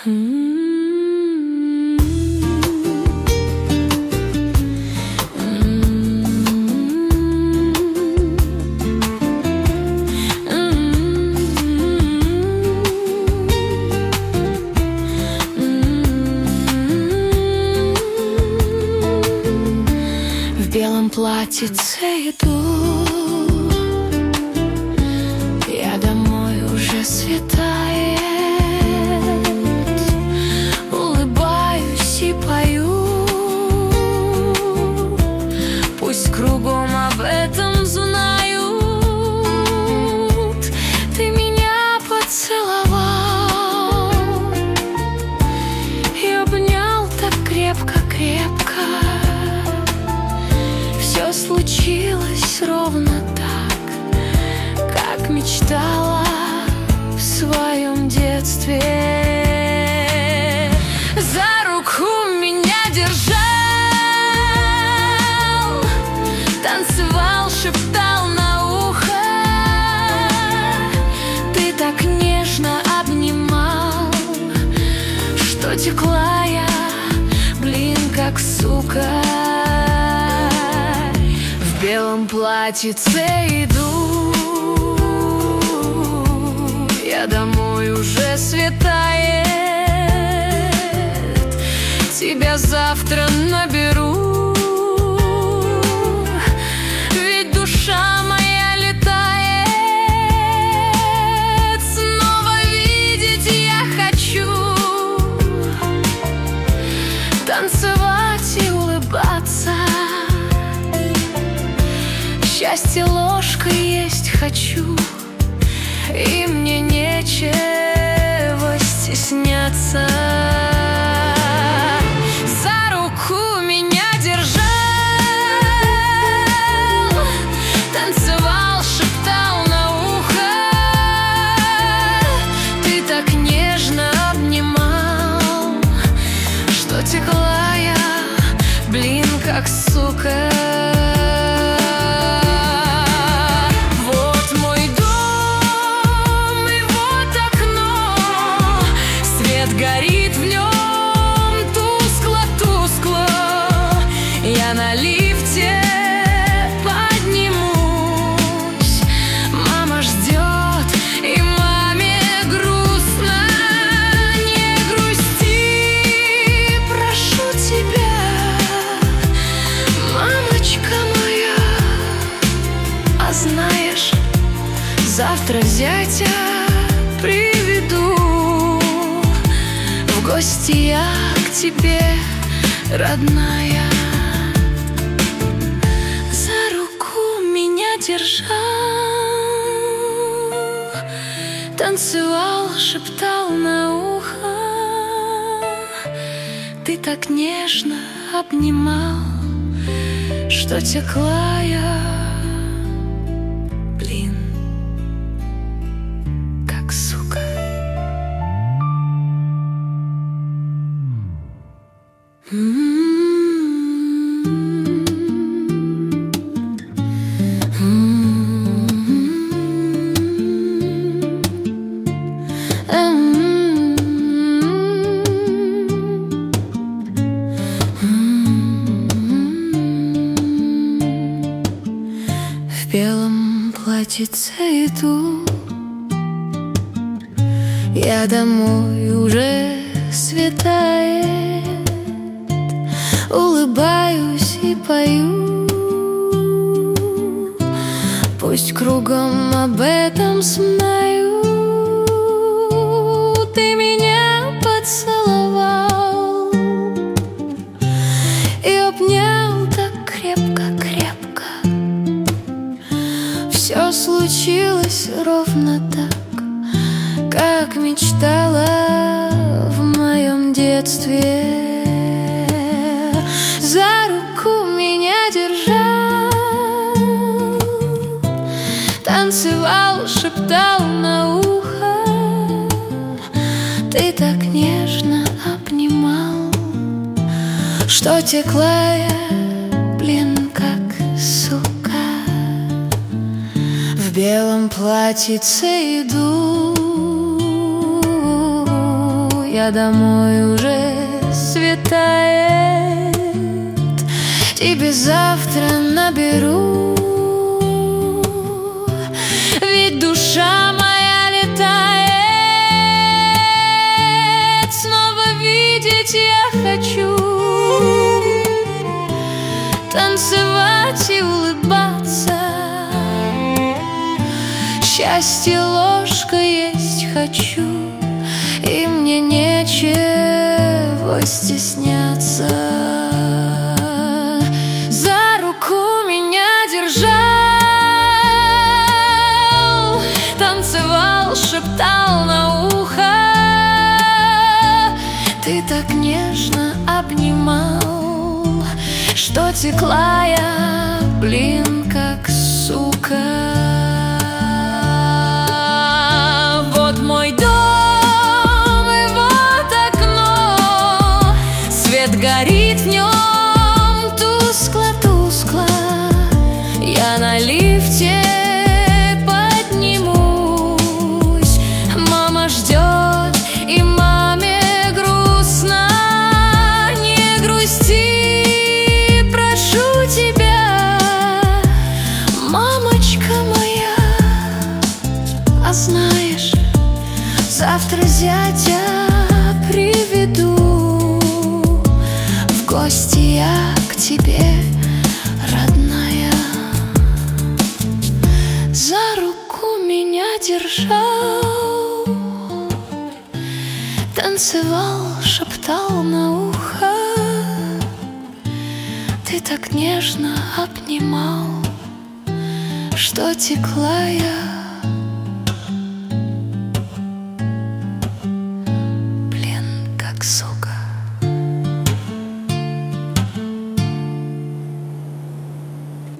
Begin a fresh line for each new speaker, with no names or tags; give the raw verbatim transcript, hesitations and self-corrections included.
В белом платьице иду я домой, уже светает. Улыбаюсь и пою, пусть кругом об этом знают. Ты меня поцеловал и обнял так крепко-крепко. Все случилось ровно так, как мечтала в своем детстве. За руку меня держал, танцевал, шептал на ухо. Ты так нежно обнимал, что текла я, блин, как сука. В белом платьице иду я домой, уже светает. Тебя завтра наберу, ведь душа моя летает. Снова видеть я хочу, танцевать и улыбаться. Счастье ложкой есть хочу, и мне нечего стесняться. За руку меня держал, танцевал, шептал на ухо. Ты так нежно обнимал, что текла я, блин, как сука. Горит в нем тускло-тускло. Я на лифте поднимусь, мама ждет, и маме грустно. Не грусти, прошу тебя, мамочка моя. А знаешь, завтра зятя приведу в гости я к тебе, родная. За руку меня держал, танцевал, шептал на ухо. Ты так нежно обнимал, что текла я, блин, как сука. В белом платьице иду я домой, уже светает. Улыбаюсь и пою, пусть кругом об этом знают. Ты меня поцеловал и обнял так крепко-крепко. Все случилось ровно так, как мечтала в моем детстве. За руку меня держал, танцевал, шептал на ухо. Ты так нежно обнимал, что текла я, блин, как сука. В белом платьице иду я домой, уже светает. Тебе завтра наберу, ведь душа моя летает. Снова видеть я хочу, танцевать и улыбаться. Счастье ложкой есть хочу, и мне нечего стесняться. За руку меня держал, танцевал, шептал на ухо. Ты так нежно обнимал, что текла я, блин, как сука. Вот мой дом, и вот окно, свет горит в нем тускло-тускло. Я на лифте поднимусь, мама ждет, и маме грустно. Не грусти, прошу тебя, мамочка моя. А знаешь, завтра зятя приведу в гости я к тебе, родная. За руку меня держал, танцевал, шептал на ухо. Ты так нежно обнимал, что текла я, блин, как сон.